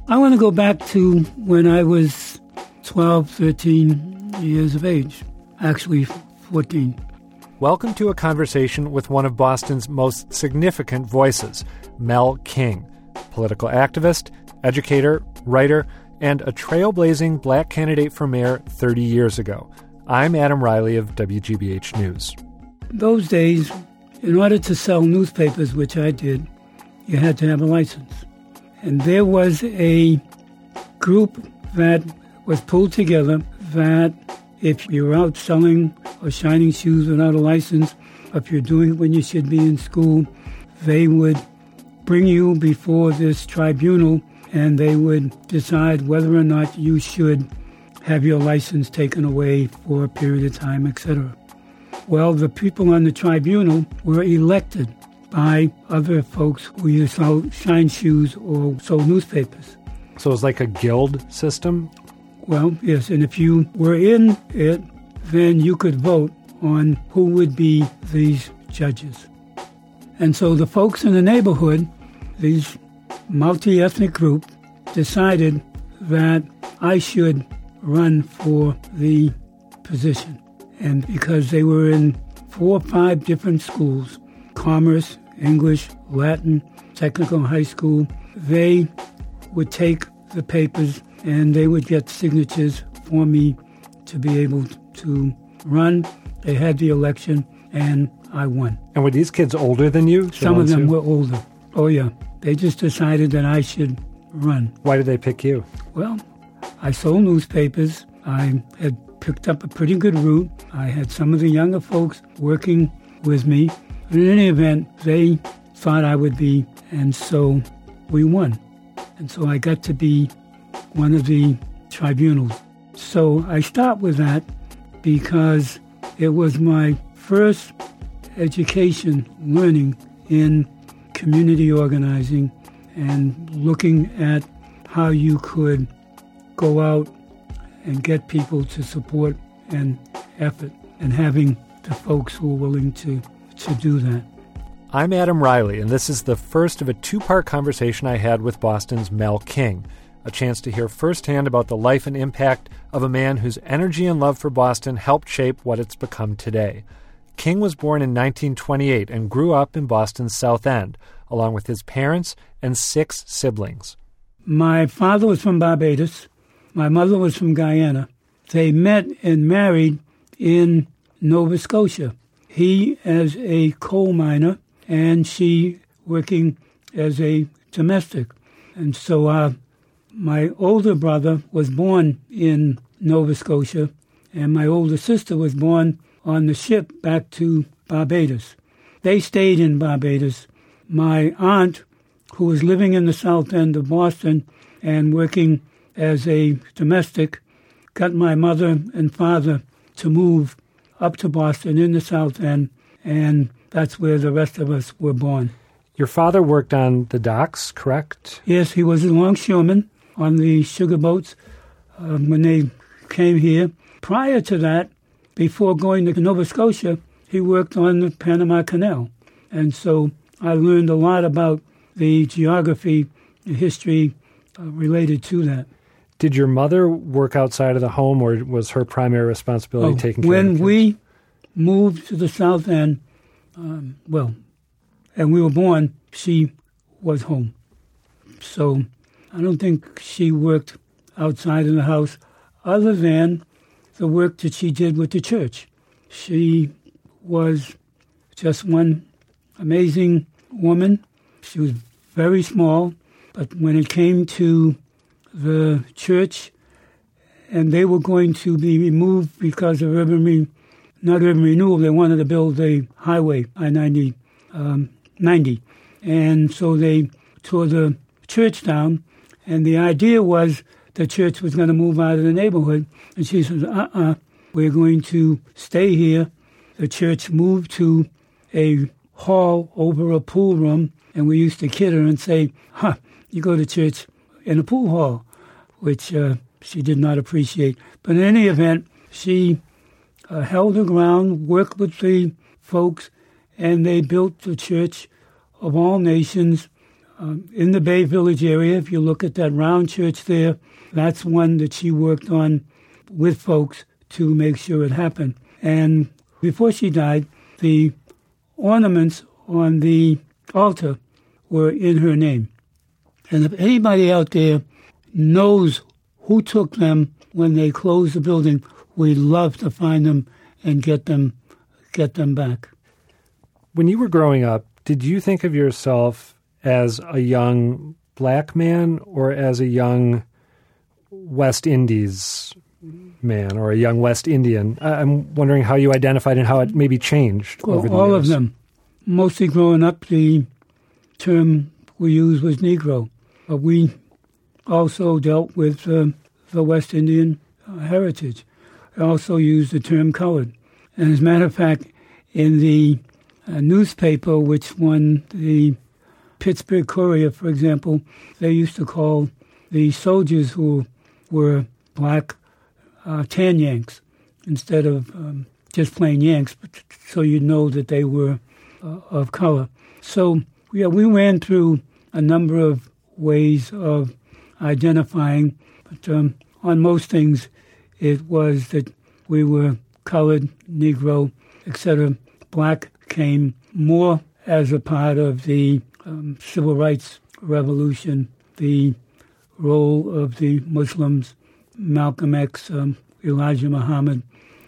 I want to go back to when I was 12, 13 years of age, actually 14. Welcome to a conversation with one of Boston's most significant voices, Mel King, political activist, educator, writer, and a trailblazing black candidate for mayor 30 years ago. I'm Adam Riley of WGBH News. Those days, in order to sell newspapers, which I did, you had to have a license. And there was a group that was pulled together that if you're out selling or shining shoes without a license, or if you're doing it when you should be in school, they would bring you before this tribunal and they would decide whether or not you should have your license taken away for a period of time, etc. Well, the people on the tribunal were elected by other folks who either sold shine shoes or sold newspapers. So it was like a guild system? Well, yes, and if you were in it, then you could vote on who would be these judges. And so the folks in the neighborhood, these multi-ethnic group, decided that I should run for the position. And because they were in 4 or 5 different schools, commerce, English, Latin, technical high school, they would take the papers and they would get signatures for me to be able to run. They had the election and I won. And were these kids older than you? Some of them were older. Oh, yeah. They just decided that I should run. Why did they pick you? Well, I sold newspapers. I had picked up a pretty good route. I had some of the younger folks working with me. But in any event, they thought I would be, and so we won. And so I got to be one of the tribunals. So I start with that because it was my first education learning in community organizing and looking at how you could go out and get people to support an effort and having the folks who are willing to do that. I'm Adam Riley, and this is the first of a 2-part conversation I had with Boston's Mel King, a chance to hear firsthand about the life and impact of a man whose energy and love for Boston helped shape what it's become today. King was born in 1928 and grew up in Boston's South End, along with his parents and 6 siblings. My father was from Barbados. My mother was from Guyana. They met and married in Nova Scotia. He as a coal miner and she working as a domestic. And so my older brother was born in Nova Scotia and my older sister was born on the ship back to Barbados. They stayed in Barbados. My aunt, who was living in the South End of Boston and working as a domestic, got my mother and father to move up to Boston in the South End, and that's where the rest of us were born. Your father worked on the docks, correct? Yes, he was a longshoreman on the sugar boats when they came here. Prior to that, before going to Nova Scotia, he worked on the Panama Canal. And so I learned a lot about the geography and history related to that. Did your mother work outside of the home, or was her primary responsibility taking care of the kids? When we moved to the South End, and we were born, she was home. So I don't think she worked outside of the house other than the work that she did with the church. She was just one amazing woman. She was very small, but when it came to the church and they were going to be removed because of not urban renewal, they wanted to build a highway, I-90, 90. And so they tore the church down, and the idea was the church was going to move out of the neighborhood. And she said, we're going to stay here. The church moved to a hall over a pool room, and we used to kid her and say, you go to church in a pool hall, which she did not appreciate. But in any event, she held her ground, worked with the folks, and they built the Church of All Nations in the Bay Village area. If you look at that round church there, that's one that she worked on with folks to make sure it happened. And before she died, the ornaments on the altar were in her name. And if anybody out there knows who took them when they closed the building, we'd love to find them and get them back. When you were growing up, did you think of yourself as a young black man or as a young West Indies man or a young West Indian? I'm wondering how you identified and how it maybe changed over the years. All of them. Mostly growing up, the term we used was Negro. But we also dealt with the West Indian heritage. I also used the term colored. And as a matter of fact, in the newspaper, which won the Pittsburgh Courier, for example, they used to call the soldiers who were black tan Yanks instead of just plain Yanks, but so you'd know that they were of color. So, yeah, we ran through a number of ways of identifying, but on most things, it was that we were colored, Negro, etc. Black came more as a part of the Civil Rights Revolution, the role of the Muslims, Malcolm X, Elijah Muhammad,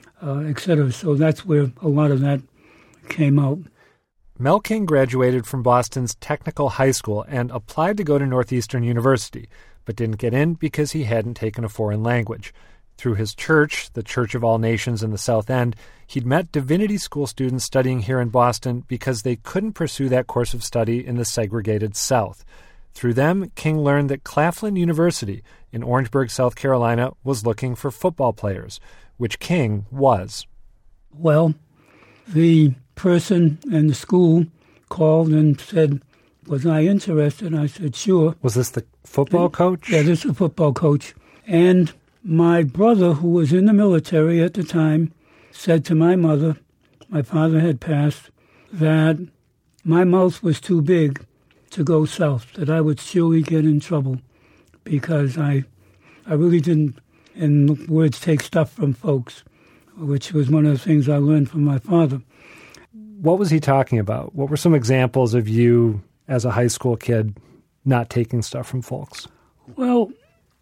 etc. So that's where a lot of that came out. Mel King graduated from Boston's Technical High School and applied to go to Northeastern University, but didn't get in because he hadn't taken a foreign language. Through his church, the Church of All Nations in the South End, he'd met divinity school students studying here in Boston because they couldn't pursue that course of study in the segregated South. Through them, King learned that Claflin University in Orangeburg, South Carolina, was looking for football players, which King was. Well, the person in the school called and said, was I interested? I said, sure. Was this the football coach? Yeah, this is the football coach. And my brother, who was in the military at the time, said to my mother, my father had passed, that my mouth was too big to go south, that I would surely get in trouble because I really didn't, in words, take stuff from folks, which was one of the things I learned from my father. What was he talking about? What were some examples of you as a high school kid not taking stuff from folks? Well,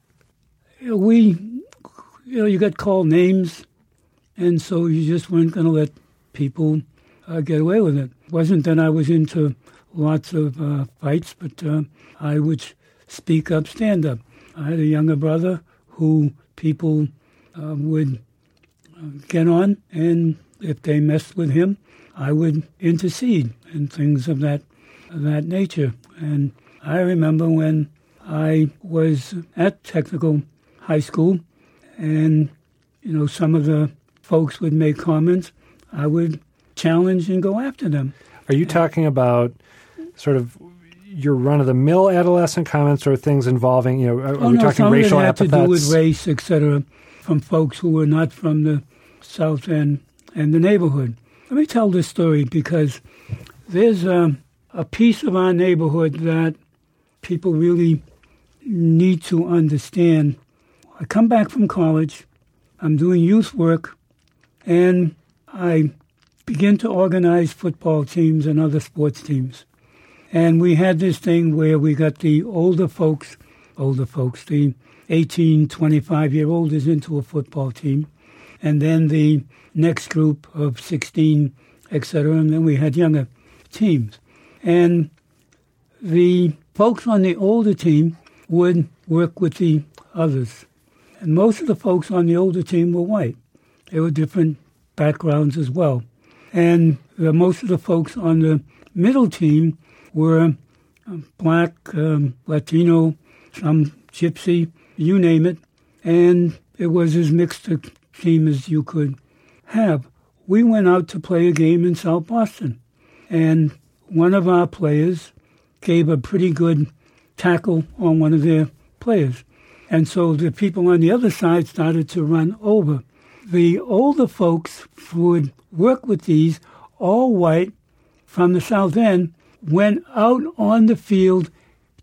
you got called names, and so you just weren't going to let people get away with it. It wasn't that I was into lots of fights, but I would speak up, stand up. I had a younger brother who people would get on, and if they messed with him, I would intercede and things of that nature. And I remember when I was at Technical High School, and some of the folks would make comments, I would challenge and go after them. Are you talking about sort of your run-of-the-mill adolescent comments or things involving, are we talking racial epithets? Some of it had to do with race, etc., from folks who were not from the South End and the neighborhood. Let me tell this story because there's a piece of our neighborhood that people really need to understand. I come back from college, I'm doing youth work, and I begin to organize football teams and other sports teams. And we had this thing where we got the older folks, the 18, 25-year-old is into a football team, and then the next group of 16, etc., and then we had younger teams. And the folks on the older team would work with the others. And most of the folks on the older team were white. They were different backgrounds as well. And most of the folks on the middle team were black, Latino, some gypsy, you name it. And it was as mixed a team as you could have. We went out to play a game in South Boston. And one of our players gave a pretty good tackle on one of their players. And so the people on the other side started to run over. The older folks would work with these, all white, from the South End, went out on the field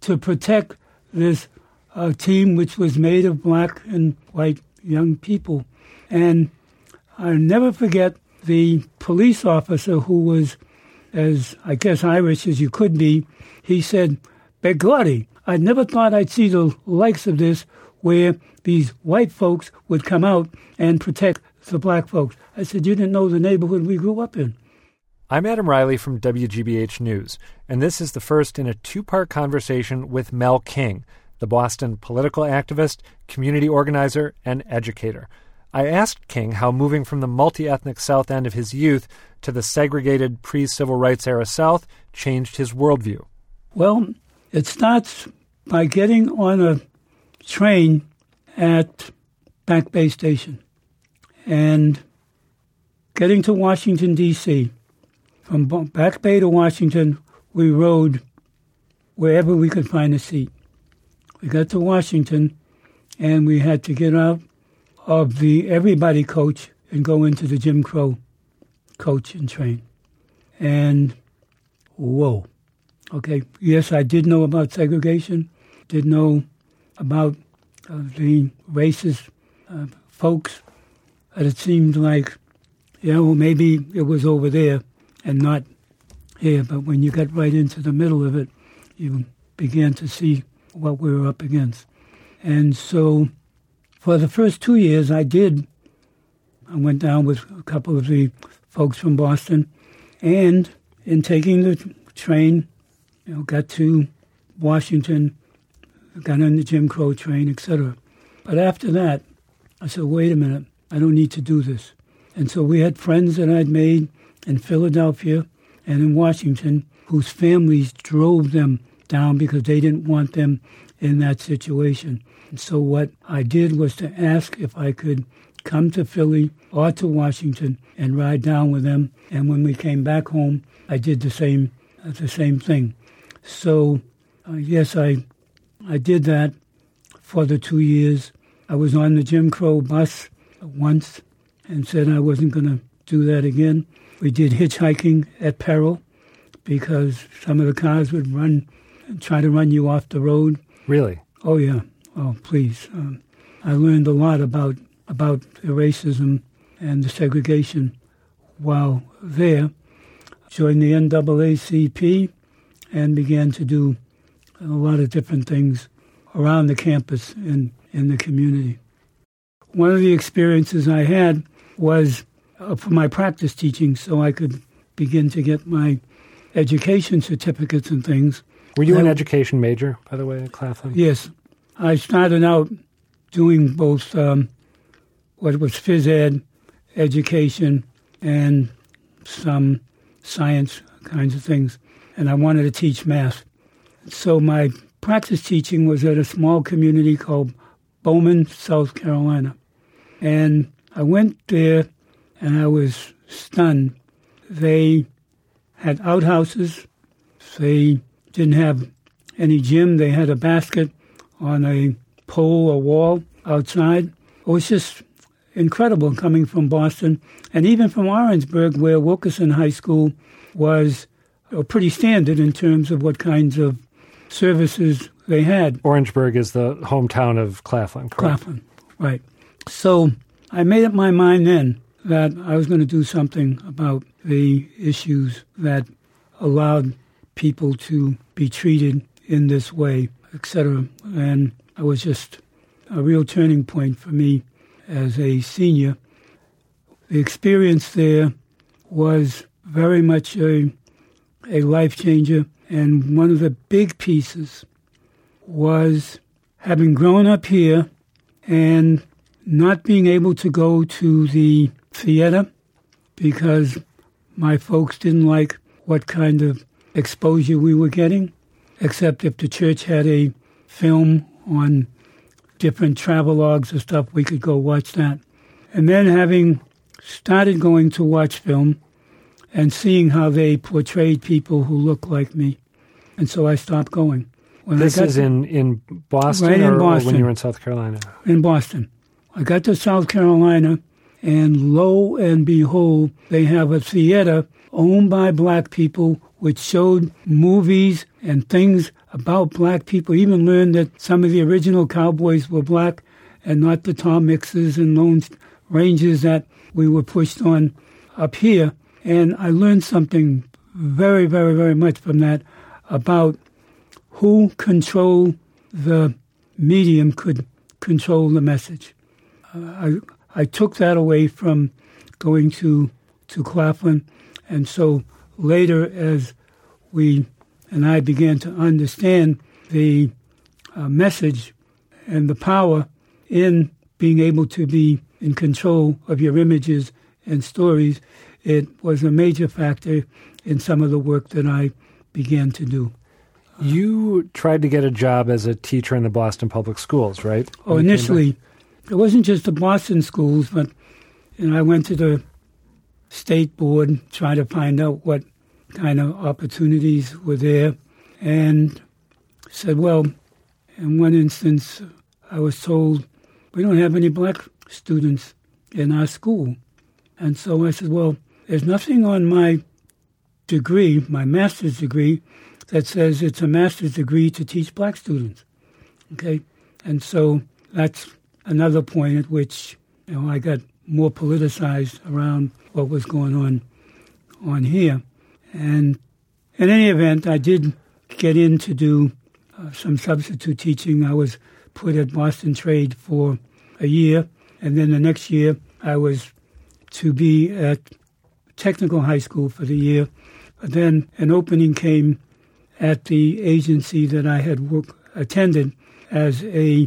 to protect this team, which was made of black and white young people. And I'll never forget the police officer who was as, I guess, Irish as you could be. He said, "Begorry, I never thought I'd see the likes of this where these white folks would come out and protect the black folks." I said, "You didn't know the neighborhood we grew up in." I'm Adam Riley from WGBH News, and this is the first in a two-part conversation with Mel King, the Boston political activist, community organizer, and educator. I asked King how moving from the multi-ethnic South End of his youth to the segregated pre-civil rights era South changed his worldview. Well, it starts by getting on a train at Back Bay Station and getting to Washington, D.C. From Back Bay to Washington, we rode wherever we could find a seat. We got to Washington, and we had to get out of the everybody coach and go into the Jim Crow coach and train. And, whoa. Okay, yes, I did know about segregation, did know about the racist folks, but it seemed like, maybe it was over there and not here. But when you got right into the middle of it, you began to see what we were up against. And so for the first 2 years, I went down with a couple of the folks from Boston, and in taking the train, got to Washington, got on the Jim Crow train, etc. But after that, I said, wait a minute, I don't need to do this. And so we had friends that I'd made in Philadelphia and in Washington whose families drove them down because they didn't want them in that situation. And so what I did was to ask if I could come to Philly or to Washington and ride down with them. And when we came back home, I did the same thing. So, yes, I did that for the 2 years. I was on the Jim Crow bus once and said I wasn't going to do that again. We did hitchhiking at peril because some of the cars would try to run you off the road. Really? Oh, yeah. Oh, please. I learned a lot about the racism and the segregation while there. Joined the NAACP and began to do a lot of different things around the campus and in the community. One of the experiences I had was for my practice teaching, so I could begin to get my education certificates and things. Were you an education major, by the way, at Claflin? Yes. I started out doing both what was phys ed, education, and some science kinds of things. And I wanted to teach math. So my practice teaching was at a small community called Bowman, South Carolina. And I went there, and I was stunned. They had outhouses. They didn't have any gym. They had a basket on a pole or wall outside. It was just incredible coming from Boston. And even from Orangeburg, where Wilkerson High School was pretty standard in terms of what kinds of services they had. Orangeburg is the hometown of Claflin, correct? Claflin, right. So I made up my mind then that I was going to do something about the issues that allowed people to be treated in this way, etc. And it was just a real turning point for me as a senior. The experience there was very much a life changer, and one of the big pieces was having grown up here and not being able to go to the theater because my folks didn't like what kind of exposure we were getting, except if the church had a film on different travelogues or stuff, we could go watch that. And then having started going to watch film and seeing how they portrayed people who look like me. And so I stopped going. This is in Boston, right in or Boston. When you were in South Carolina? In Boston. I got to South Carolina, And lo and behold, they have a theater owned by black people which showed movies and things about black people. Even learned that some of the original cowboys were black and not the Tom Mixes and Lone Rangers that we were pushed on up here. And I learned something very, very, very much from that about who controlled the medium could control the message. I took that away from going to Claflin, and so later as we and I began to understand the message and the power in being able to be in control of your images and stories, it was a major factor in some of the work that I began to do. You tried to get a job as a teacher in the Boston Public Schools, right? Oh, initially, it wasn't just the Boston schools, but I went to the state board, trying to find out what kind of opportunities were there, and said, well, in one instance, I was told, we don't have any black students in our school. And so I said, well, there's nothing on my degree, my master's degree, that says it's a master's degree to teach black students. Okay? And so that's another point at which I got more politicized around what was going on here. And in any event, I did get in to do some substitute teaching. I was put at Boston Trade for a year, and then the next year I was to be at Technical High School for the year. But then an opening came at the agency that I had attended as a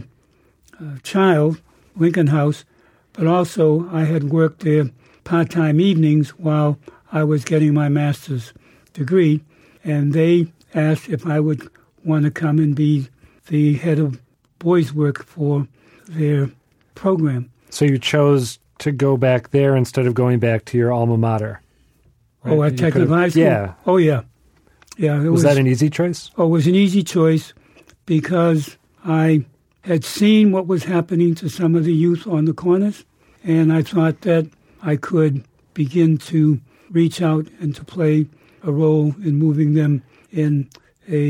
child, Lincoln House, but also I had worked there part-time evenings while I was getting my master's degree, and they asked if I would want to come and be the head of boys' work for their program. So you chose to go back there instead of going back to your alma mater? Right? Oh, at Technical High School? Yeah. Oh, yeah. Yeah. Was that an easy choice? Oh, it was an easy choice because I had seen what was happening to some of the youth on the corners, and I thought that I could begin to reach out and to play a role in moving them in a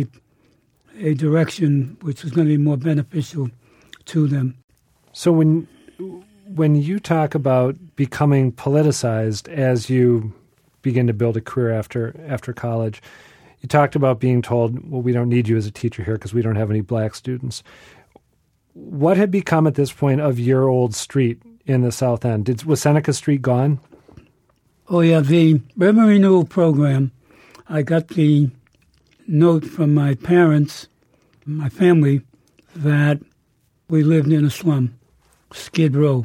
direction which was going to be more beneficial to them. So when you talk about becoming politicized as you begin to build a career after college, you talked about being told, well, we don't need you as a teacher here because we don't have any black students. What had become at this point of your old street in the South End? Was Seneca Street gone? Oh, yeah, the Urban Renewal Program, I got the note from my parents, my family, that we lived in a slum, Skid Row.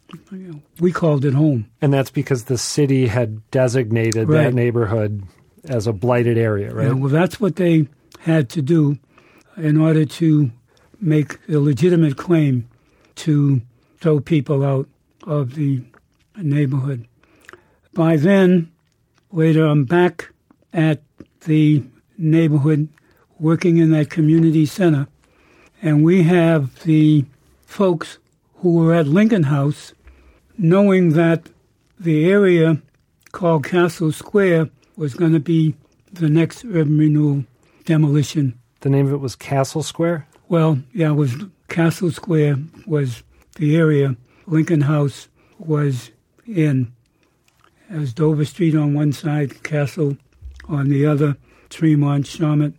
We called it home. And that's because the city had designated that neighborhood as a blighted area, right? Yeah, well, that's what they had to do in order to make a legitimate claim to throw people out of the neighborhood. By then, later, I'm back at the neighborhood working in that community center, and we have the folks who were at Lincoln House knowing that the area called Castle Square was going to be the next urban renewal demolition. The name of it was Castle Square? Well, yeah, it was Castle Square was the area Lincoln House was in. It was Dover Street on one side, Castle on the other, Tremont, Charlotte.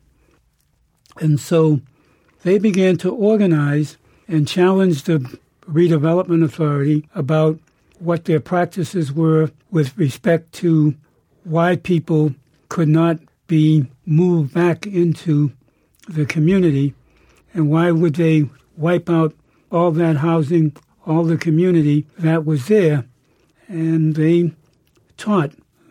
And so they began to organize and challenge the redevelopment authority about what their practices were with respect to why people could not be moved back into the community, and why would they wipe out all that housing, all the community that was there. And they taught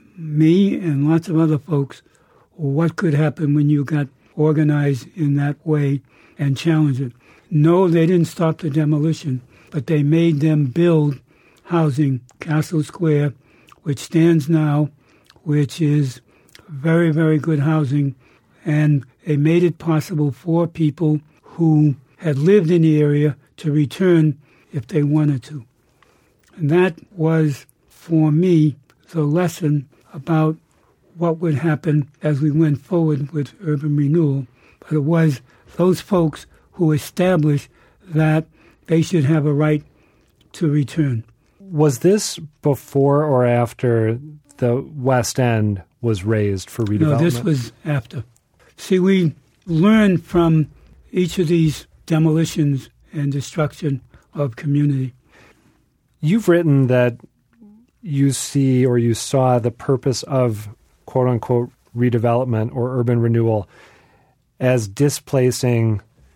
me and lots of other folks what could happen when you got organized in that way and challenged it. No, they didn't stop the demolition, but they made them build housing, Castle Square, which stands now, which is very, very good housing, and they made it possible for people who had lived in the area to return if they wanted to. And that was, for me, the lesson about what would happen as we went forward with urban renewal. But it was those folks who established that they should have a right to return. Was this before or after the West End was raised for redevelopment? No, this was after. See, we learned from each of these demolitions and destruction of community. You've written that you see or you saw the purpose of quote-unquote redevelopment or urban renewal as displacing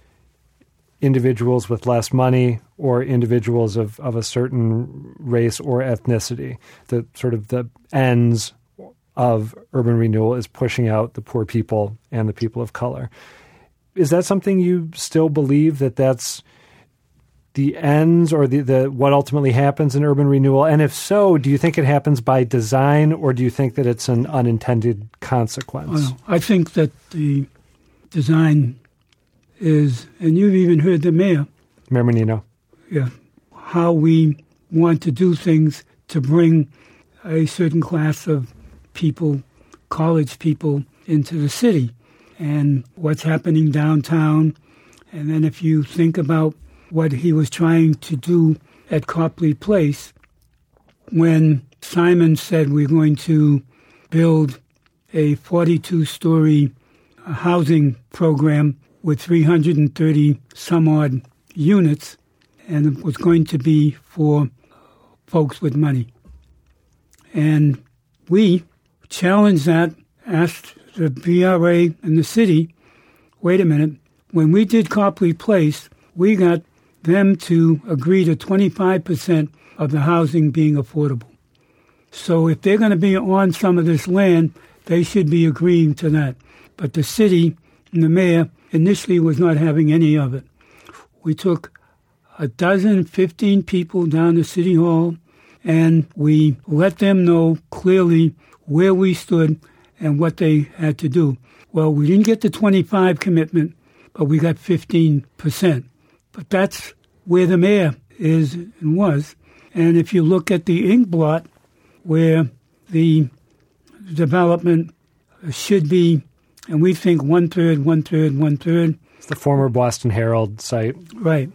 individuals with less money or individuals of a certain race or ethnicity. The sort of the ends of urban renewal is pushing out the poor people and the people of color. Is that something you still believe, that that's the ends or the what ultimately happens in urban renewal? And if so, do you think it happens by design or do you think that it's an unintended consequence? Well, I think that the design is, and you've even heard the mayor. Mayor Menino. Yeah. How we want to do things to bring a certain class of people, college people, into the city. And what's happening downtown. And then if you think about what he was trying to do at Copley Place, when Simon said we're going to build a 42-story housing program with 330 some odd units, and it was going to be for folks with money. And we challenged that, asked the BRA and the city, wait a minute, when we did Copley Place, we got them to agree to 25% of the housing being affordable. So if they're going to be on some of this land, they should be agreeing to that. But the city and the mayor initially was not having any of it. We took 15 people down to City Hall, and we let them know clearly where we stood and what they had to do. Well, we didn't get the 25 commitment, but we got 15%. But that's where the mayor is and was. And if you look at the ink blot where the development should be, and we think 1/3, 1/3, 1/3. It's the former Boston Herald site. Right.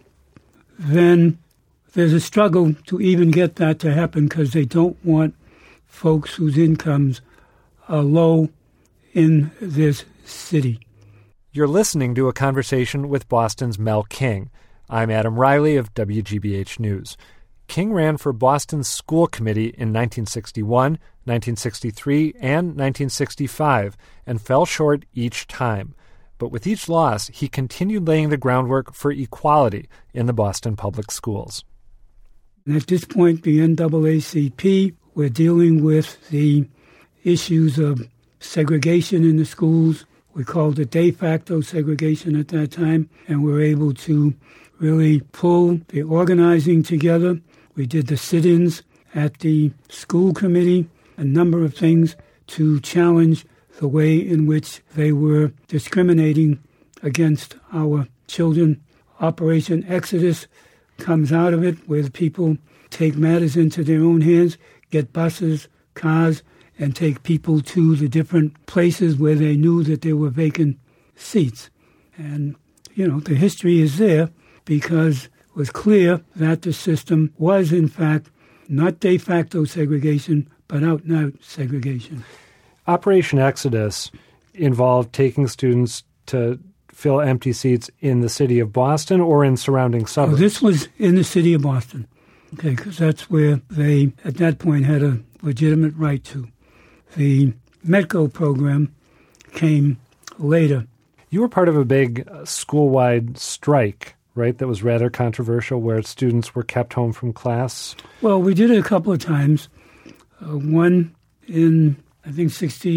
Then there's a struggle to even get that to happen because they don't want folks whose incomes are low in this city. You're listening to a conversation with Boston's Mel King. I'm Adam Riley of WGBH News. King ran for Boston's school committee in 1961, 1963, and 1965, and fell short each time. But with each loss, he continued laying the groundwork for equality in the Boston public schools. And at this point, the NAACP, we're dealing with the issues of segregation in the schools. We called it de facto segregation at that time, and we were able to really pull the organizing together. We did the sit-ins at the school committee, a number of things to challenge the way in which they were discriminating against our children. Operation Exodus comes out of it, where the people take matters into their own hands, get buses, cars, and take people to the different places where they knew that there were vacant seats. And, the history is there because it was clear that the system was, in fact, not de facto segregation, but out-and-out segregation. Operation Exodus involved taking students to fill empty seats in the city of Boston or in surrounding suburbs? This was in the city of Boston, because that's where they, at that point, had a legitimate right to. The METCO program came later. You were part of a big school-wide strike, right, that was rather controversial, where students were kept home from class? Well, we did it a couple of times. One in, I think,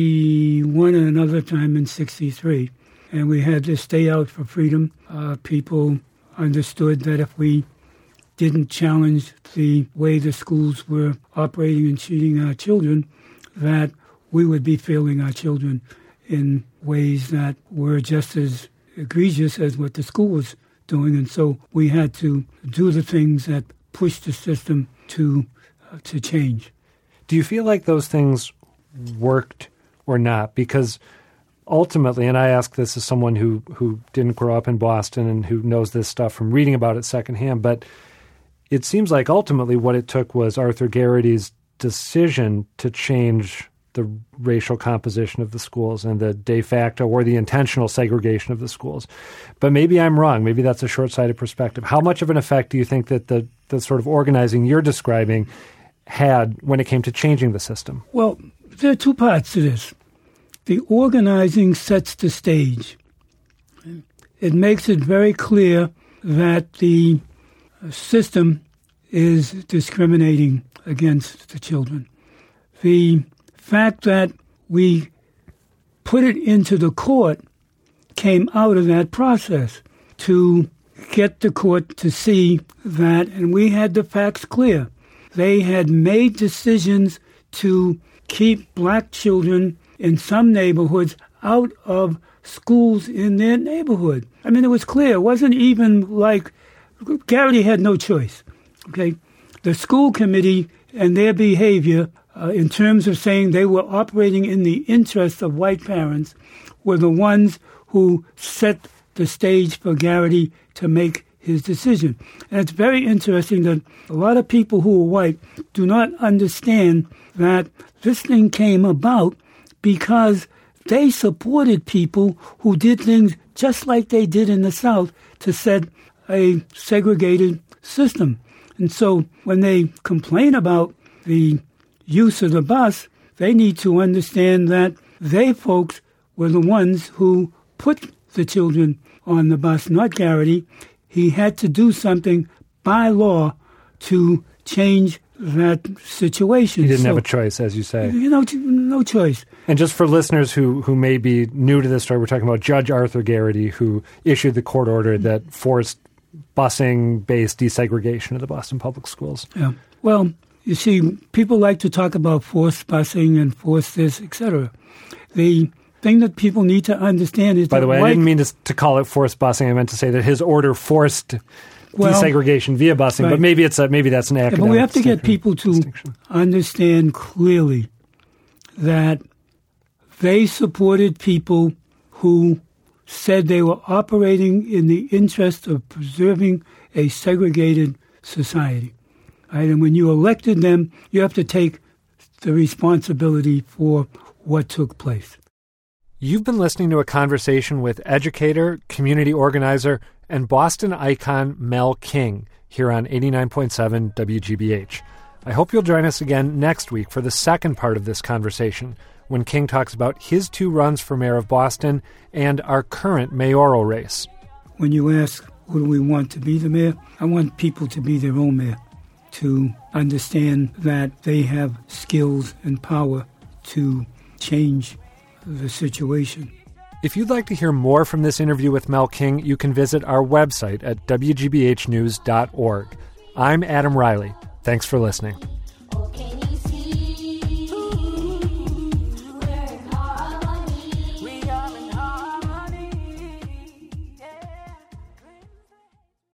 61 and another time in 63. And we had to stay out for freedom. People understood that if we didn't challenge the way the schools were operating and treating our children, that we would be failing our children in ways that were just as egregious as what the school was doing. And so we had to do the things that pushed the system to to change. Do you feel like those things worked or not? Because ultimately, and I ask this as someone who didn't grow up in Boston and who knows this stuff from reading about it secondhand, but it seems like ultimately what it took was Arthur Garrity's decision to change the racial composition of the schools and the de facto or the intentional segregation of the schools. But maybe I'm wrong. Maybe that's a short-sighted perspective. How much of an effect do you think that the sort of organizing you're describing had when it came to changing the system? Well, there are two parts to this. The organizing sets the stage. It makes it very clear that the system is discriminating against the children. The fact that we put it into the court came out of that process to get the court to see that, and we had the facts clear. They had made decisions to keep black children in some neighborhoods out of schools in their neighborhood. I mean, it was clear. It wasn't even like Garrity had no choice. Okay, the school committee and their behavior in terms of saying they were operating in the interest of white parents were the ones who set the stage for Garrity to make his decision. And it's very interesting that a lot of people who are white do not understand that this thing came about because they supported people who did things just like they did in the South to set a segregated system. And so when they complain about the use of the bus, they need to understand that they folks were the ones who put the children on the bus, not Garrity. He had to do something by law to change that situation. He didn't have a choice, as you say. No choice. And just for listeners who may be new to this story, we're talking about Judge Arthur Garrity, who issued the court order that forced busing-based desegregation of the Boston public schools. Yeah. Well, you see, people like to talk about forced busing and forced this, etc. The thing that people need to understand is By the way, I didn't mean to call it forced busing. I meant to say that his order forced desegregation via busing, right. But maybe that's an academic but we have to get people to understand clearly that they supported people who said they were operating in the interest of preserving a segregated society. Right? And when you elected them, you have to take the responsibility for what took place. You've been listening to a conversation with educator, community organizer, and Boston icon Mel King here on 89.7 WGBH. I hope you'll join us again next week for the second part of this conversation, when King talks about his 2 runs for mayor of Boston and our current mayoral race. When you ask, who do we want to be the mayor? I want people to be their own mayor, to understand that they have skills and power to change the situation. If you'd like to hear more from this interview with Mel King, you can visit our website at wgbhnews.org. I'm Adam Riley. Thanks for listening.